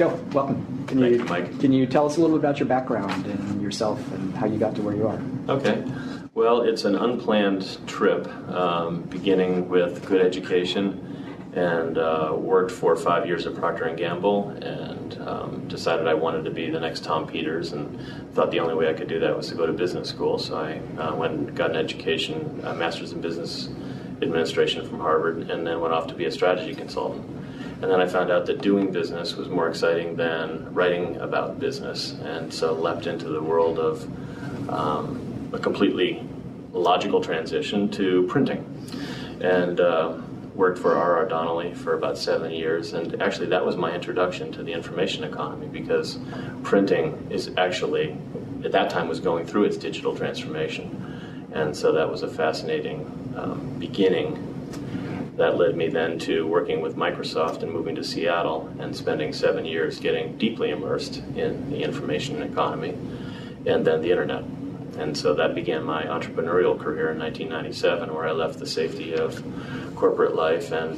Joe, welcome. Thank you, Mike. Can you tell us a little bit about your background and yourself and how you got to where you are? Okay. Well, it's an unplanned trip, beginning with good education, and worked for 5 years at Procter & Gamble, and decided I wanted to be the next Tom Peters, and thought the only way I could do that was to go to business school. So I went and got an education, a master's in business administration from Harvard, and then went off to be a strategy consultant. And then I found out that doing business was more exciting than writing about business, and so leapt into the world of a completely logical transition to printing. And worked for R.R. Donnelley for about 7 years, and actually that was my introduction to the information economy, because printing is actually, at that time, was going through its digital transformation. And so that was a fascinating beginning that led me then to working with Microsoft and moving to Seattle and spending 7 years getting deeply immersed in the information economy and then the internet. And so that began my entrepreneurial career in 1997, where I left the safety of corporate life and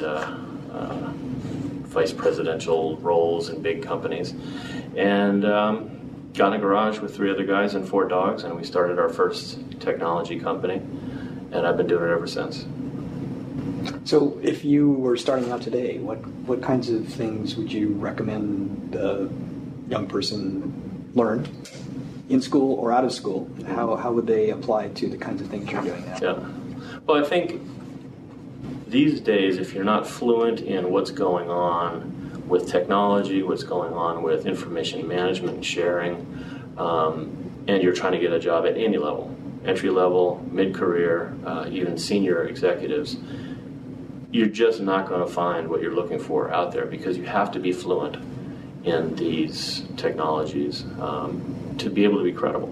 vice presidential roles in big companies, and got in a garage with 3 other guys and 4 dogs, and we started our first technology company, and I've been doing it ever since. So if you were starting out today, what kinds of things would you recommend a young person learn in school or out of school? How would they apply to the kinds of things you're doing now? Yeah. Well, I think these days, if you're not fluent in what's going on with technology, what's going on with information management and sharing, and you're trying to get a job at any level, entry level, mid-career, even senior executives, you're just not going to find what you're looking for out there, because you have to be fluent in these technologies to be able to be credible.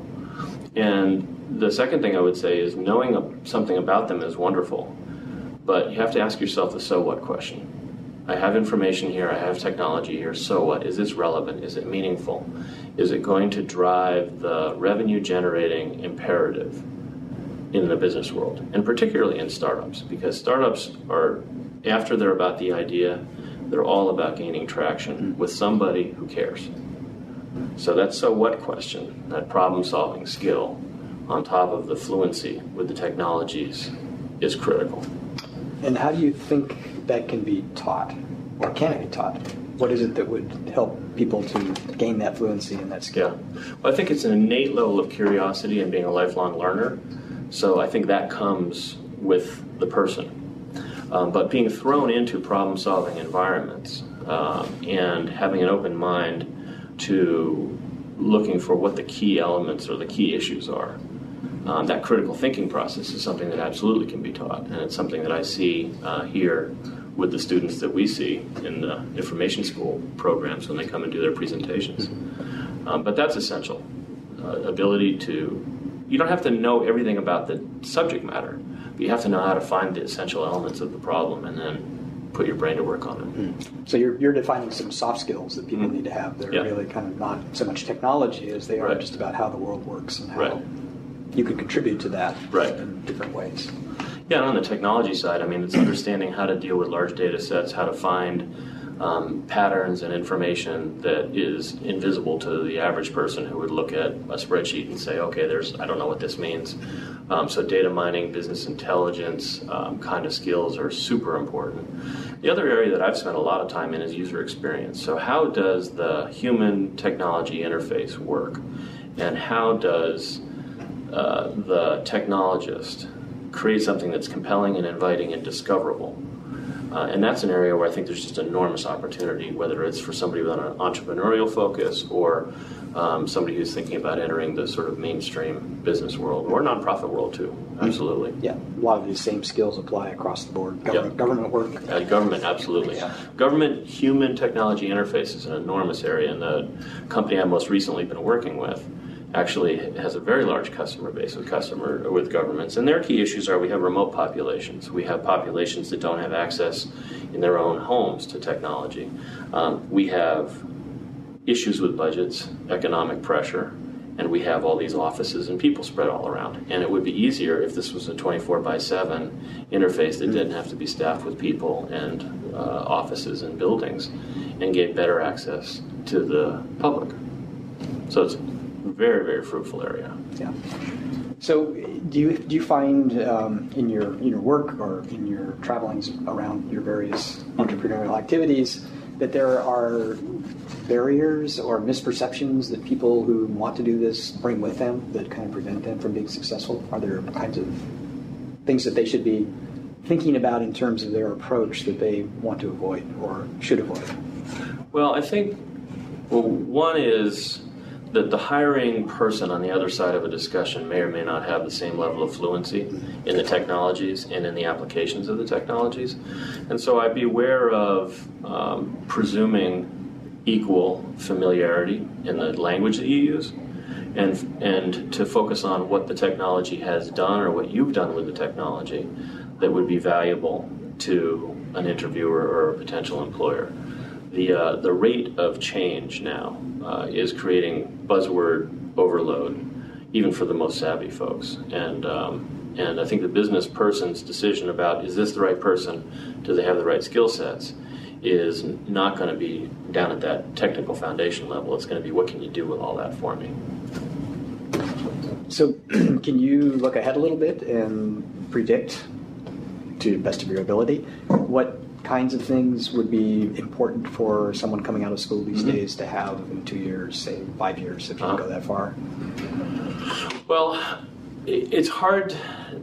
And the second thing I would say is knowing something about them is wonderful, but you have to ask yourself the so what question. I have information here, I have technology here, so what? Is this relevant? Is it meaningful? Is it going to drive the revenue generating imperative in the business world, and particularly in startups? Because startups are, after they're about the idea, they're all about gaining traction with somebody who cares. So that so what question, that problem solving skill, on top of the fluency with the technologies, is critical. And how do you think that can be taught, or can it be taught? What is it that would help people to gain that fluency and that skill? Yeah. Well, I think it's an innate level of curiosity and being a lifelong learner. So I think that comes with the person. But being thrown into problem-solving environments and having an open mind to looking for what the key elements or the key issues are, that critical thinking process is something that absolutely can be taught. And it's something that I see here with the students that we see in the information school programs when they come and do their presentations. But that's essential. Ability to... You don't have to know everything about the subject matter, but you have to know how to find the essential elements of the problem and then put your brain to work on it. So you're defining some soft skills that people need to have. They're really kind of not so much technology as they are just about how the world works and how you can contribute to that in different ways. Yeah, and on the technology side, I mean, it's understanding how to deal with large data sets, how to find patterns and information that is invisible to the average person who would look at a spreadsheet and say, okay, I don't know what this means. So data mining, business intelligence kind of skills are super important. The other area that I've spent a lot of time in is user experience. So how does the human-technology interface work? And how does the technologist create something that's compelling and inviting and discoverable? And that's an area where I think there's just enormous opportunity, whether it's for somebody with an entrepreneurial focus or somebody who's thinking about entering the sort of mainstream business world or nonprofit world too. Absolutely. Yeah, a lot of these same skills apply across the board. Government work. Government, absolutely. Yeah. Government human technology interface is an enormous area, and the company I've most recently been working with actually has a very large customer base with governments. And their key issues are we have remote populations. We have populations that don't have access in their own homes to technology. We have issues with budgets, economic pressure, and we have all these offices and people spread all around. And it would be easier if this was a 24/7 interface that didn't have to be staffed with people and offices and buildings, and gave better access to the public. So it's a very, very fruitful area. Yeah. So do you find in your work or in your travelings around your various entrepreneurial activities that there are barriers or misperceptions that people who want to do this bring with them that kind of prevent them from being successful? Are there kinds of things that they should be thinking about in terms of their approach that they want to avoid or should avoid? Well, I think one is that the hiring person on the other side of a discussion may or may not have the same level of fluency in the technologies and in the applications of the technologies. And so I'd be aware of presuming equal familiarity in the language that you use, and to focus on what the technology has done or what you've done with the technology that would be valuable to an interviewer or a potential employer. The rate of change now is creating buzzword overload, even for the most savvy folks. And I think the business person's decision about, is this the right person, do they have the right skill sets, is not going to be down at that technical foundation level. It's going to be, what can you do with all that for me? So can you look ahead a little bit and predict, to the best of your ability, what kinds of things would be important for someone coming out of school these days to have in 2 years, say 5 years, if you can go that far? Well, it's hard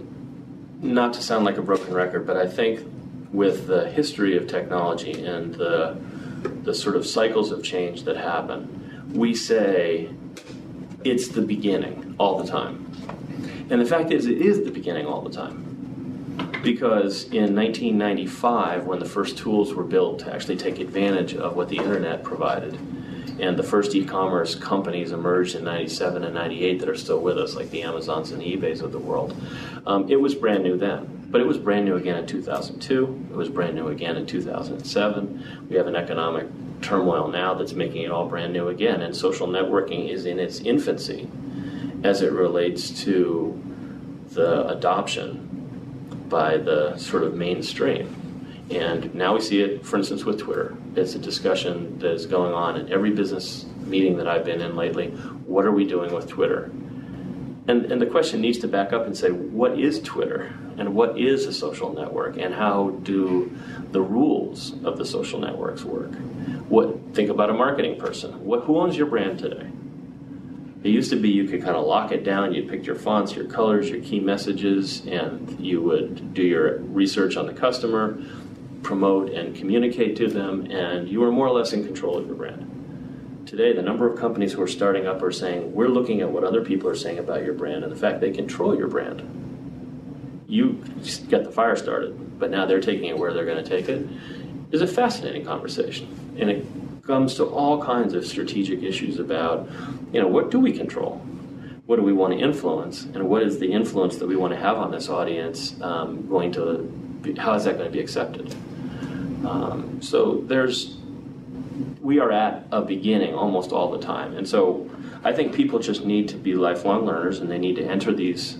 not to sound like a broken record, but I think with the history of technology and the sort of cycles of change that happen, we say it's the beginning all the time. And the fact is, it is the beginning all the time. Because in 1995, when the first tools were built to actually take advantage of what the internet provided, and the first e-commerce companies emerged in 97 and 98 that are still with us, like the Amazons and the eBays of the world, it was brand new then. But it was brand new again in 2002. It was brand new again in 2007. We have an economic turmoil now that's making it all brand new again. And social networking is in its infancy as it relates to the adoption by the sort of mainstream. And now we see it, for instance, with Twitter. It's a discussion that is going on in every business meeting that I've been in lately. What are we doing with Twitter? And the question needs to back up and say, what is Twitter? And what is a social network? And how do the rules of the social networks work? Think about a marketing person. Who owns your brand today? It used to be you could kind of lock it down. You'd pick your fonts, your colors, your key messages, and you would do your research on the customer, promote and communicate to them, and you were more or less in control of your brand. Today, the number of companies who are starting up are saying, we're looking at what other people are saying about your brand and the fact they control your brand. You just get the fire started, but now they're taking it where they're going to take it. It's a fascinating conversation, and it comes to all kinds of strategic issues about, what do we control? What do we want to influence? And what is the influence that we want to have on this audience how is that going to be accepted? So we are at a beginning almost all the time. And so I think people just need to be lifelong learners, and they need to enter these,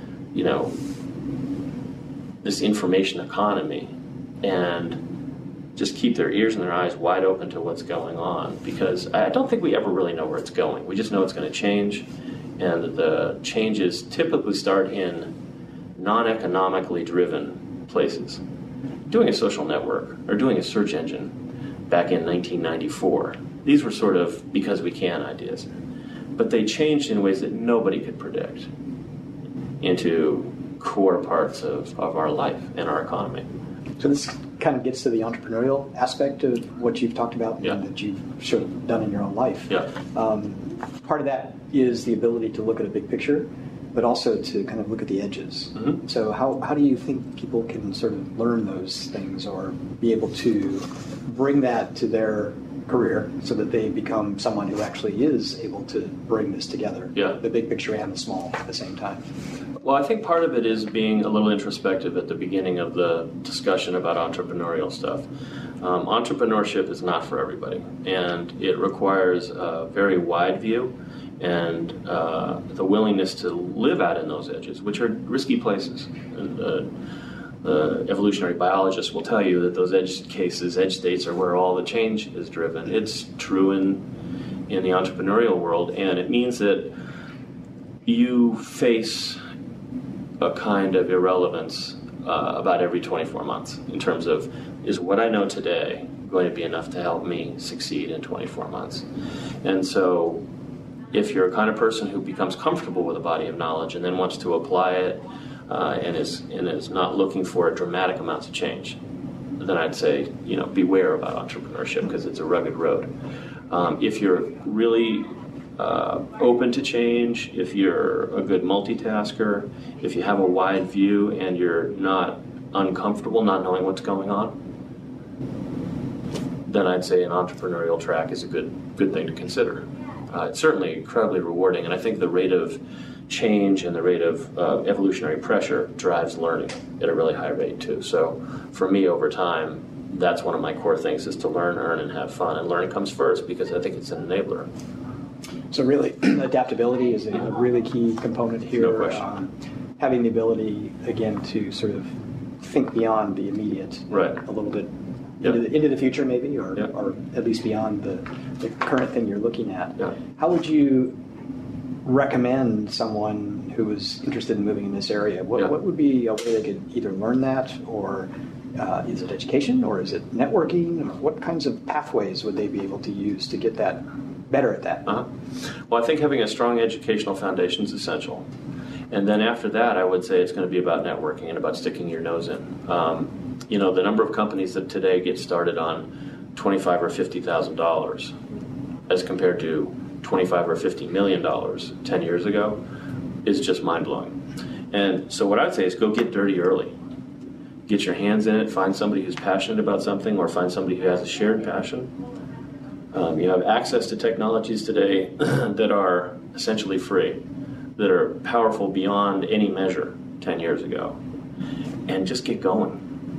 this information economy, and just keep their ears and their eyes wide open to what's going on, because I don't think we ever really know where it's going. We just know it's going to change, and the changes typically start in non-economically driven places. Doing a social network or doing a search engine back in 1994, these were sort of because we can ideas, but they changed in ways that nobody could predict into core parts of our life and our economy. So this kind of gets to the entrepreneurial aspect of what you've talked about and that you've sort of done in your own life. Yeah. Part of that is the ability to look at a big picture, but also to kind of look at the edges. Mm-hmm. So how do you think people can sort of learn those things or be able to bring that to their career so that they become someone who actually is able to bring this together, the big picture and the small at the same time? Well, I think part of it is being a little introspective at the beginning of the discussion about entrepreneurial stuff. Entrepreneurship is not for everybody, and it requires a very wide view and the willingness to live out in those edges, which are risky places. And the evolutionary biologists will tell you that those edge cases, edge states, are where all the change is driven. It's true in the entrepreneurial world, and it means that you face a kind of irrelevance about every 24 months in terms of, is what I know today going to be enough to help me succeed in 24 months? And so if you're a kind of person who becomes comfortable with a body of knowledge and then wants to apply it and is not looking for dramatic amounts of change, then I'd say, beware about entrepreneurship, because it's a rugged road. If you're really open to change, if you're a good multitasker, if you have a wide view and you're not uncomfortable not knowing what's going on, then I'd say an entrepreneurial track is a good thing to consider. It's certainly incredibly rewarding, and I think the rate of change and the rate of evolutionary pressure drives learning at a really high rate too. So for me, over time, that's one of my core things, is to learn, earn, and have fun. And learning comes first because I think it's an enabler. So really, adaptability is a really key component here. No question. Having the ability, again, to sort of think beyond the immediate, right, a little bit yep. into the future maybe, or Yep. or at least beyond the current thing you're looking at. Yep. How would you recommend someone who is interested in moving in this area? What, Yep. what would be a way they could either learn that, or is it education, or is it networking? Or what kinds of pathways would they be able to use to get that better at that? Well, I think having a strong educational foundation is essential. And then after that, I would say it's going to be about networking and about sticking your nose in. The number of companies that today get started on $25,000 or $50,000 as compared to $25 or $50 million 10 years ago is just mind-blowing. And so what I'd say is go get dirty early. Get your hands in it, find somebody who's passionate about something, or find somebody who has a shared passion. You have access to technologies today that are essentially free, that are powerful beyond any measure 10 years ago. And just get going.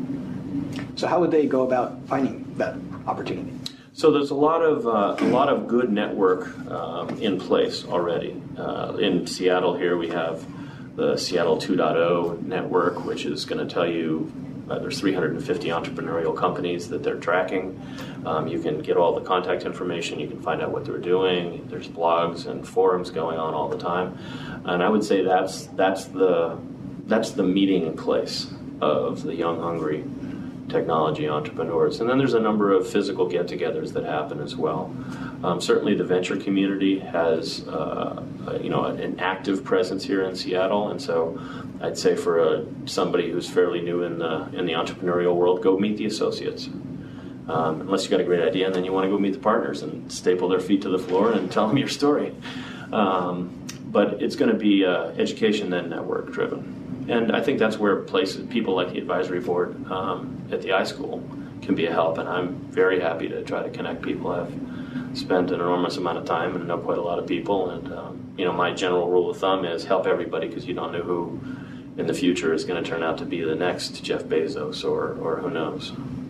So how would they go about finding that opportunity? So there's a lot of good network in place already. In Seattle here, we have the Seattle 2.0 network, which is going to tell you there's 350 entrepreneurial companies that they're tracking. You can get all the contact information. You can find out what they're doing. There's blogs and forums going on all the time. And I would say that's the meeting place of the young, hungry technology entrepreneurs. And then there's a number of physical get-togethers that happen as well. Certainly the venture community has an active presence here in Seattle, and so I'd say for somebody who's fairly new in the entrepreneurial world, go meet the associates. Unless you got a great idea and then you want to go meet the partners and staple their feet to the floor and tell them your story. But it's going to be education then network driven. And I think that's where people like the advisory board at the iSchool can be a help, and I'm very happy to try to connect people. I've spent an enormous amount of time and know quite a lot of people, and my general rule of thumb is help everybody, because you don't know who in the future is going to turn out to be the next Jeff Bezos or who knows.